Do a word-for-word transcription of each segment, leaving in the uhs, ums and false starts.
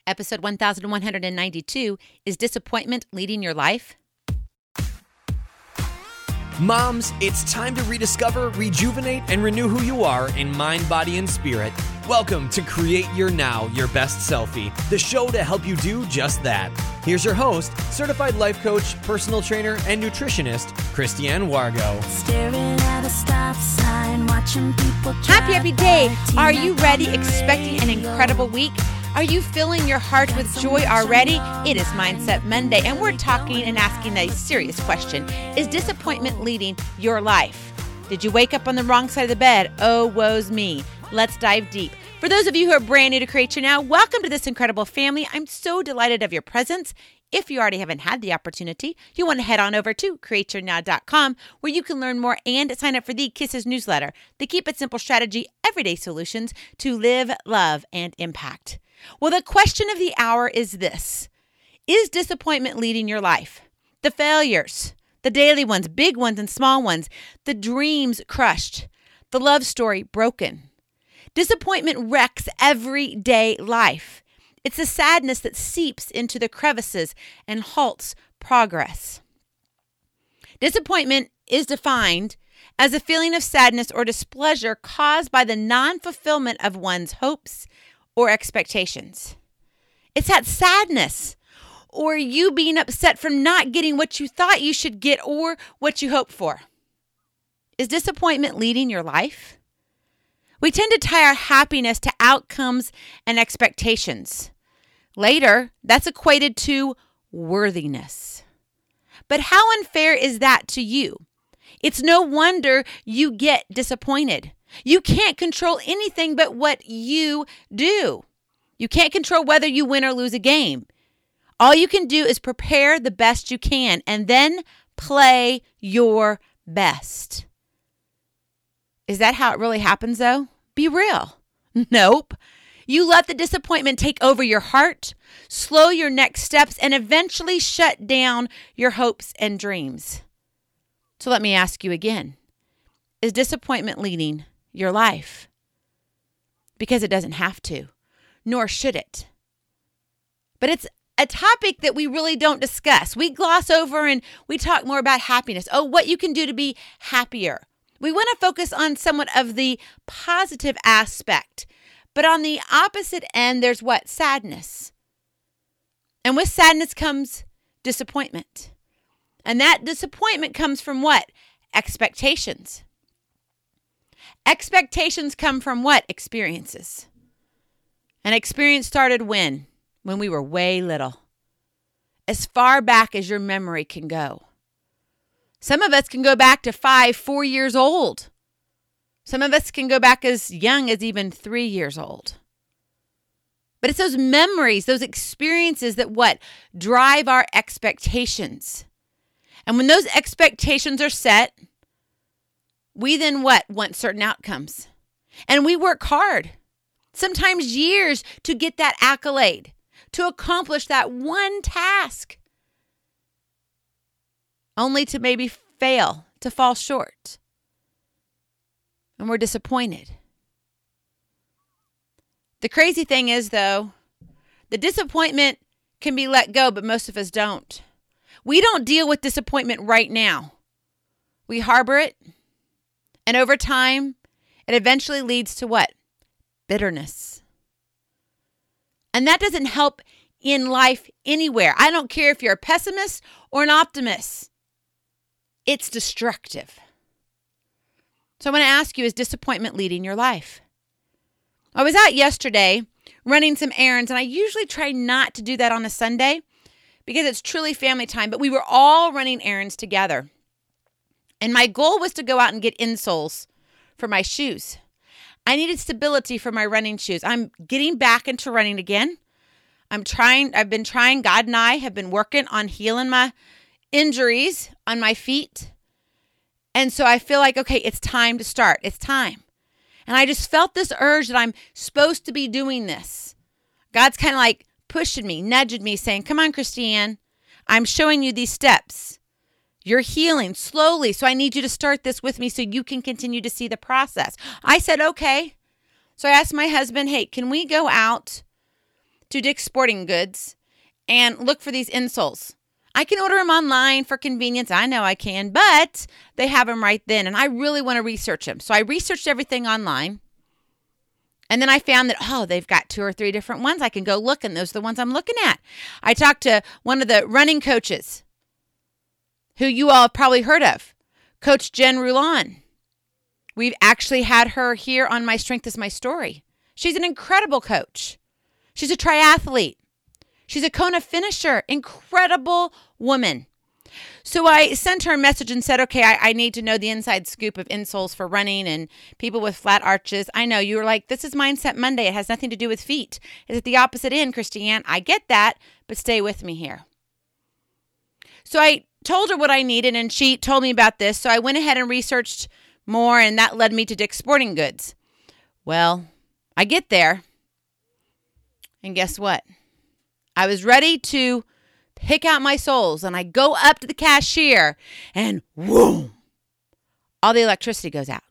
Episode one thousand one hundred ninety-two, Is Disappointment Leading Your Life? Moms, it's time to rediscover, rejuvenate, and renew who you are in mind, body, and spirit. Welcome to Create Your Now, Your Best Selfie, the show to help you do just that. Here's your host, certified life coach, personal trainer, and nutritionist, Christiane Wargo. Staring at a stop sign, watching people Happy, happy day. Are you ready, expecting an incredible week? Are you filling your heart with joy already? It is Mindset Monday, and we're talking and asking a serious question. Is disappointment leading your life? Did you wake up on the wrong side of the bed? Oh, woe's me. Let's dive deep. For those of you who are brand new to Create Your Now, welcome to this incredible family. I'm so delighted of your presence. If you already haven't had the opportunity, you want to head on over to create your now dot com, where you can learn more and sign up for the Kisses newsletter, the Keep It Simple Strategy Everyday Solutions to Live, Love, and Impact. Well, the question of the hour is this. Is disappointment leading your life? The failures, the daily ones, big ones and small ones, the dreams crushed, the love story broken. Disappointment wrecks everyday life. It's the sadness that seeps into the crevices and halts progress. Disappointment is defined as a feeling of sadness or displeasure caused by the non-fulfillment of one's hopes or expectations. It's that sadness or you being upset from not getting what you thought you should get or what you hoped for. Is disappointment leading your life? We tend to tie our happiness to outcomes and expectations. Later, that's equated to worthiness. But how unfair is that to you? It's no wonder you get disappointed. You can't control anything but what you do. You can't control whether you win or lose a game. All you can do is prepare the best you can and then play your best. Is that how it really happens, though? Be real. Nope. You let the disappointment take over your heart, slow your next steps, and eventually shut down your hopes and dreams. So let me ask you again. Is disappointment leading your life? Because it doesn't have to, nor should it. But it's a topic that we really don't discuss. We gloss over and we talk more about happiness. Oh, what you can do to be happier. We want to focus on somewhat of the positive aspect. But on the opposite end, there's what? Sadness. And with sadness comes disappointment. And that disappointment comes from what? Expectations. Expectations come from what? Experiences. And experience started when? When we were way little. As far back as your memory can go. Some of us can go back to five, four years old. Some of us can go back as young as even three years old. But it's those memories, those experiences that what? Drive our expectations. And when those expectations are set, we then what? Want certain outcomes. And we work hard, sometimes years, to get that accolade, to accomplish that one task, only to maybe fail, to fall short. And we're disappointed. The crazy thing is, though, the disappointment can be let go, but most of us don't. We don't deal with disappointment right now. We harbor it, and over time, it eventually leads to what? Bitterness. And that doesn't help in life anywhere. I don't care if you're a pessimist or an optimist. It's destructive. So I want to ask you, is disappointment leading your life? I was out yesterday running some errands, and I usually try not to do that on a Sunday because it's truly family time, but we were all running errands together. And my goal was to go out and get insoles for my shoes. I needed stability for my running shoes. I'm getting back into running again. I'm trying, I've been trying, God and I have been working on healing my injuries on my feet. And so I feel like, okay, it's time to start. It's time. And I just felt this urge that I'm supposed to be doing this. God's kind of like pushing me, nudging me, saying, come on, Christiane, I'm showing you these steps. You're healing slowly, so I need you to start this with me so you can continue to see the process. I said, okay. So I asked my husband, hey, can we go out to Dick's Sporting Goods and look for these insoles. I can order them online for convenience. I know I can, but they have them right then. And I really want to research them. So I researched everything online. And then I found that, oh, they've got two or three different ones. I can go look, and those are the ones I'm looking at. I talked to one of the running coaches who you all have probably heard of, Coach Jen Rulon. We've actually had her here on My Strength is My Story. She's an incredible coach. She's a triathlete. She's a Kona finisher. Incredible woman. So I sent her a message and said, okay, I, I need to know the inside scoop of insoles for running and people with flat arches. I know you were like, this is Mindset Monday. It has nothing to do with feet. It's at the opposite end, Christiane. I get that, but stay with me here. So I told her what I needed, and she told me about this. So I went ahead and researched more, and that led me to Dick's Sporting Goods. Well, I get there, and guess what? I was ready to pick out my soles, and I go up to the cashier, and whoom, all the electricity goes out.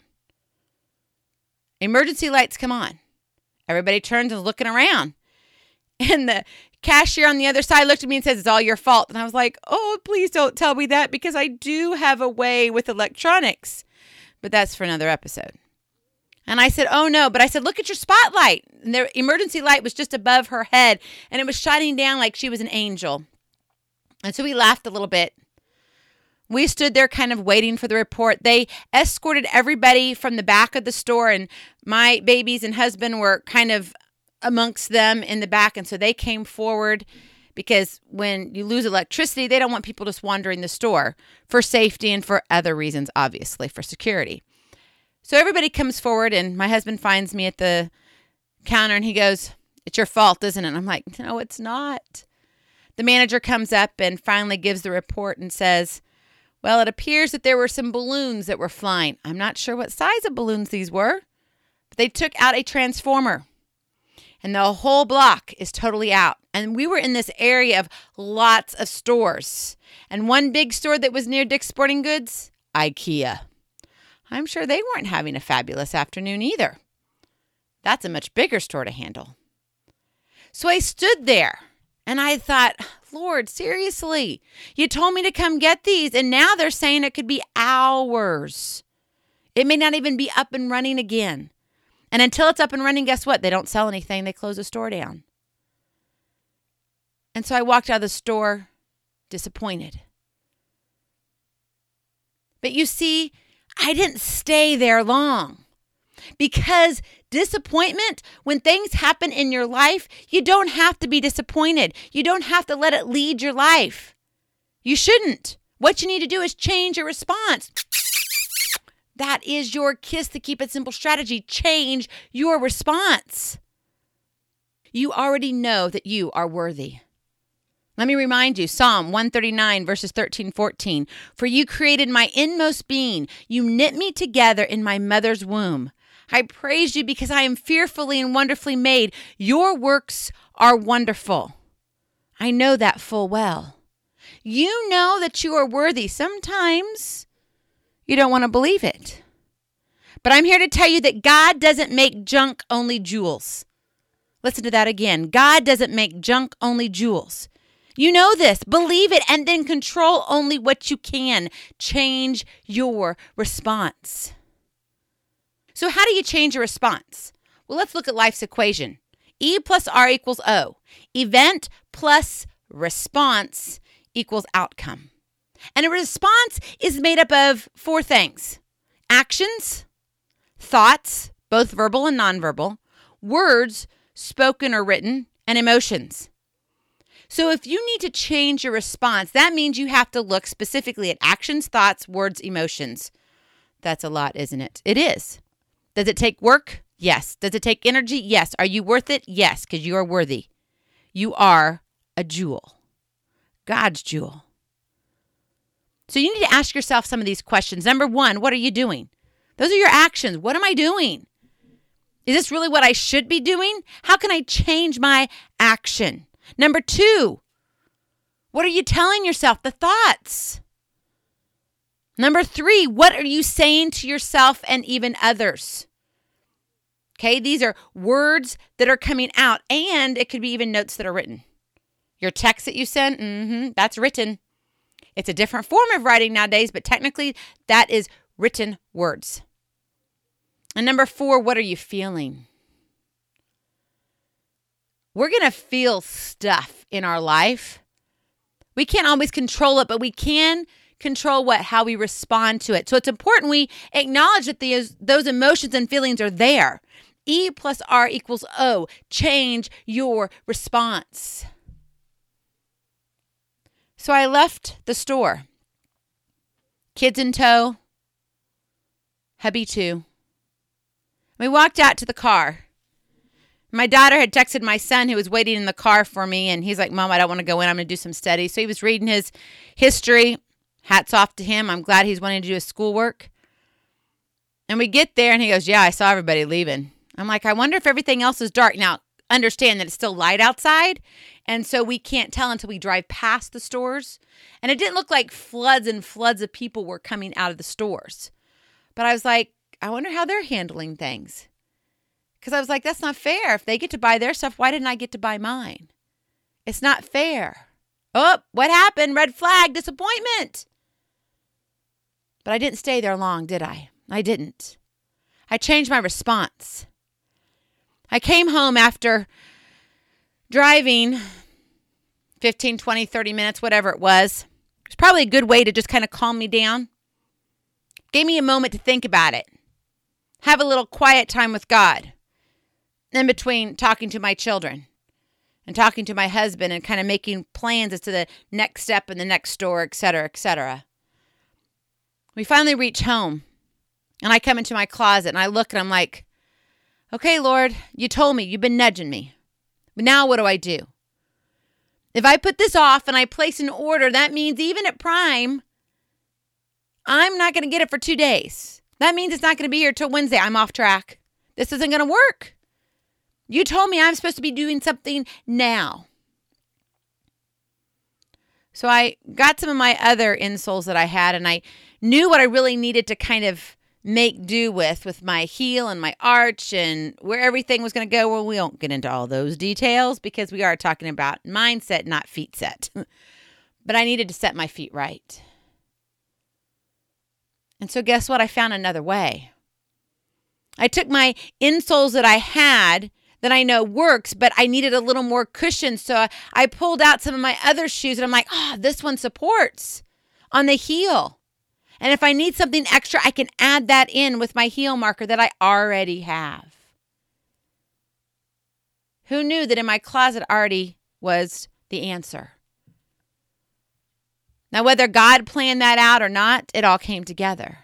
Emergency lights come on. Everybody turns and is looking around. And the cashier on the other side looked at me and says, it's all your fault. And I was like, oh, please don't tell me that, because I do have a way with electronics. But that's for another episode. And I said, oh, no. But I said, look at your spotlight. And the emergency light was just above her head, and it was shining down like she was an angel. And so we laughed a little bit. We stood there kind of waiting for the report. They escorted everybody from the back of the store, and my babies and husband were kind of amongst them in the back. And so they came forward, because when you lose electricity, they don't want people just wandering the store, for safety and for other reasons, obviously, for security. So everybody comes forward, and my husband finds me at the counter, and he goes, it's your fault, isn't it? And I'm like, no, it's not. The manager comes up and finally gives the report and says, well, it appears that there were some balloons that were flying. I'm not sure what size of balloons these were, but they took out a transformer, and the whole block is totally out. And we were in this area of lots of stores, and one big store that was near Dick's Sporting Goods, IKEA. I'm sure they weren't having a fabulous afternoon either. That's a much bigger store to handle. So I stood there, and I thought, Lord, seriously, you told me to come get these, and now they're saying it could be hours. It may not even be up and running again. And until it's up and running, guess what? They don't sell anything. They close the store down. And so I walked out of the store disappointed. But you see, I didn't stay there long, because disappointment, when things happen in your life, you don't have to be disappointed. You don't have to let it lead your life. You shouldn't. What you need to do is change your response. That is your KISS to Keep It Simple strategy. Change your response. You already know that you are worthy. Let me remind you, Psalm one thirty-nine, verses thirteen, fourteen. For you created my inmost being. You knit me together in my mother's womb. I praise you because I am fearfully and wonderfully made. Your works are wonderful. I know that full well. You know that you are worthy. Sometimes you don't want to believe it. But I'm here to tell you that God doesn't make junk, only jewels. Listen to that again. God doesn't make junk, only jewels. You know this. Believe it, and then control only what you can. Change your response. So how do you change your response? Well, let's look at life's equation. E plus R equals O. Event plus response equals outcome. And a response is made up of four things: actions, thoughts, both verbal and nonverbal, words, spoken or written, and emotions. So if you need to change your response, that means you have to look specifically at actions, thoughts, words, emotions. That's a lot, isn't it? It is. Does it take work? Yes. Does it take energy? Yes. Are you worth it? Yes, because you are worthy. You are a jewel, God's jewel. So you need to ask yourself some of these questions. Number one, what are you doing? Those are your actions. What am I doing? Is this really what I should be doing? How can I change my action? Number two, what are you telling yourself? The thoughts. Number three, what are you saying to yourself and even others? Okay, these are words that are coming out, and it could be even notes that are written. Your text that you send, mm-hmm, that's written. It's a different form of writing nowadays, but technically that is written words. And number four, what are you feeling? We're going to feel stuff in our life. We can't always control it, but we can control what, how we respond to it. So it's important we acknowledge that the, those emotions and feelings are there. E plus R equals O. Change your response. So I left the store. Kids in tow. Hubby too. We walked out to the car. My daughter had texted my son who was waiting in the car for me, and he's like, Mom, I don't want to go in. I'm going to do some study. So he was reading his history. Hats off to him. I'm glad he's wanting to do his schoolwork. And we get there, and he goes, yeah, I saw everybody leaving. I'm like, I wonder if everything else is dark. Now, understand that it's still light outside, and so we can't tell until we drive past the stores. And it didn't look like floods and floods of people were coming out of the stores. But I was like, I wonder how they're handling things. Because I was like, that's not fair. If they get to buy their stuff, why didn't I get to buy mine? It's not fair. Oh, what happened? Red flag, disappointment. But I didn't stay there long, did I? I didn't. I changed my response. I came home after driving fifteen, twenty, thirty minutes, whatever it was. It was probably a good way to just kind of calm me down. Gave me a moment to think about it. Have a little quiet time with God. In between talking to my children and talking to my husband and kind of making plans as to the next step in the next store, et cetera, et cetera. We finally reach home, and I come into my closet, and I look, and I'm like, okay, Lord, you told me. You've been nudging me. But now what do I do? If I put this off and I place an order, that means even at Prime, I'm not going to get it for two days. That means it's not going to be here till Wednesday. I'm off track. This isn't going to work. You told me I'm supposed to be doing something now. So I got some of my other insoles that I had, and I knew what I really needed to kind of make do with, with my heel and my arch and where everything was going to go. Well, we won't get into all those details because we are talking about mindset, not feet set. But I needed to set my feet right. And so guess what? I found another way. I took my insoles that I had that I know works, but I needed a little more cushion. So I pulled out some of my other shoes, and I'm like, oh, this one supports on the heel. And if I need something extra, I can add that in with my heel marker that I already have. Who knew that in my closet already was the answer? Now, whether God planned that out or not, it all came together.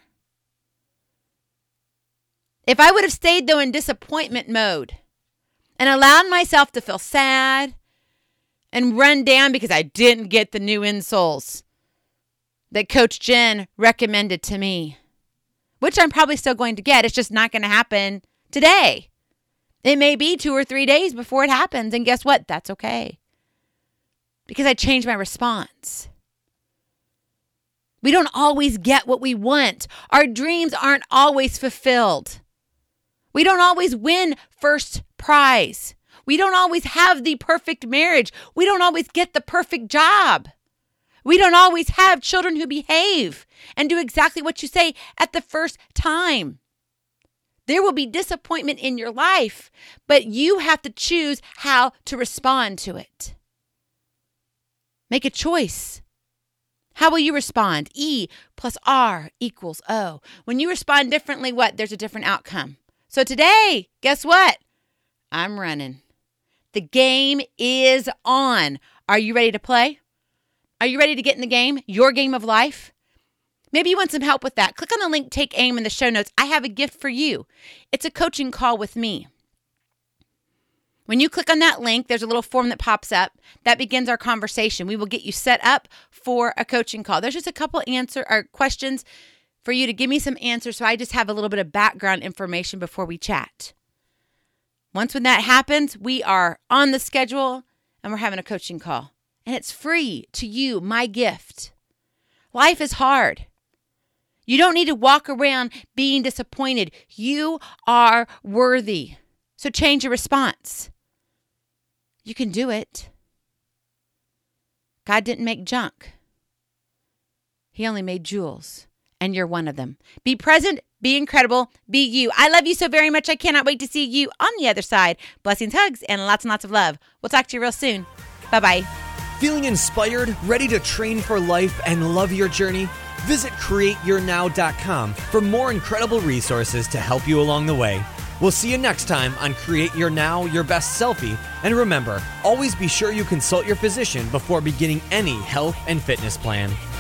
If I would have stayed, though, in disappointment mode and allowed myself to feel sad and run down because I didn't get the new insoles that Coach Jen recommended to me, which I'm probably still going to get. It's just not going to happen today. It may be two or three days before it happens. And guess what? That's okay. Because I changed my response. We don't always get what we want. Our dreams aren't always fulfilled. We don't always win first prize. We don't always have the perfect marriage. We don't always get the perfect job. We don't always have children who behave and do exactly what you say at the first time. There will be disappointment in your life, but you have to choose how to respond to it. Make a choice. How will you respond? E plus R equals O. When you respond differently, what? There's a different outcome. So today, guess what? I'm running. The game is on. Are you ready to play? Are you ready to get in the game? Your game of life? Maybe you want some help with that. Click on the link, Take Aim in the show notes. I have a gift for you. It's a coaching call with me. When you click on that link, there's a little form that pops up. That begins our conversation. We will get you set up for a coaching call. There's just a couple answer or questions for you to give me some answers, so I just have a little bit of background information before we chat. Once when that happens, we are on the schedule and we're having a coaching call. And it's free to you, my gift. Life is hard. You don't need to walk around being disappointed. You are worthy. So change your response. You can do it. God didn't make junk. He only made jewels, and you're one of them. Be present, be incredible, be you. I love you so very much. I cannot wait to see you on the other side. Blessings, hugs, and lots and lots of love. We'll talk to you real soon. Bye-bye. Feeling inspired, ready to train for life and love your journey? Visit create your now dot com for more incredible resources to help you along the way. We'll see you next time on Create Your Now, Your Best Selfie. And remember, always be sure you consult your physician before beginning any health and fitness plan.